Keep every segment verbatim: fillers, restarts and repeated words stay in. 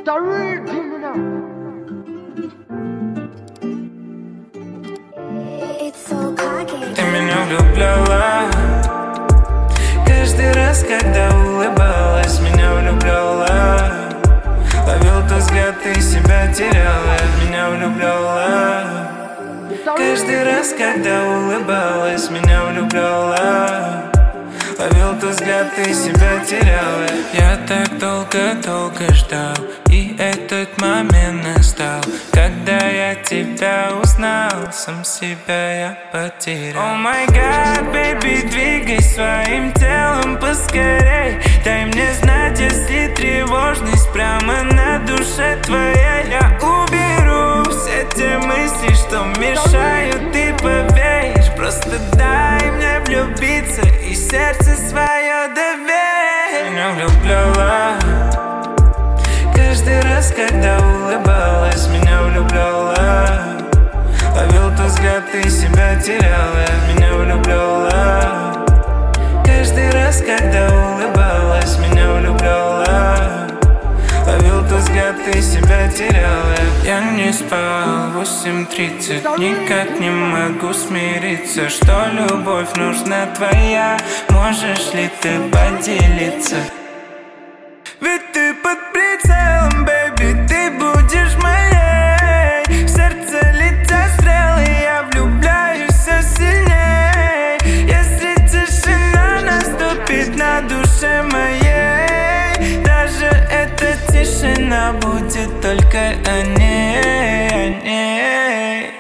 Ты меня влюбляла каждый раз, когда улыбалась, меня влюбляла. Ловил тот взгляд, ты себя теряла, меня влюбляла. Каждый раз, когда улыбалась, меня влюбляла. Ловил тот взгляд, ты себя теряла. Я так долго-долго ждал, и этот момент настал, когда я тебя узнал, сам себя я потерял. О май гад, бэйби, двигай своим телом поскорей. Дай мне знать, если тревожность прямо на душе твоей. Я уберу все те мысли, что мешают, ты поверишь. Просто дай мне влюбиться и сердце свое доверь. Меня влюбляла каждый раз, когда улыбалась, меня влюбляла. Ловил тот взгляд, ты себя теряла, меня влюбляла. Каждый раз, когда улыбалась, меня влюбляла. Ловил тот взгляд, ты себя теряла. Я не спал восемь тридцать, никак не могу смириться, что любовь нужна твоя. Можешь ли ты поделиться? Ведь ты под прицелом, бэйби, ты будешь моей. В сердце летят стрелы, я влюбляюсь все сильней. Если тишина наступит на душе моей, даже эта тишина будет только о ней, о ней.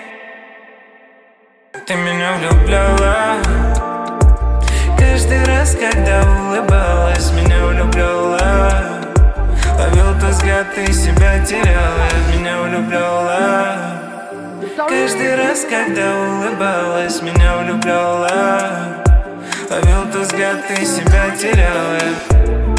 Ты меня влюбляла каждый раз, когда улыбалась, меня влюбляла. Ловил тот взгляд, ты себя теряла, меня влюбляла. Каждый раз, когда улыбалась, меня влюбляла. Ловил тот взгляд, ты себя теряла.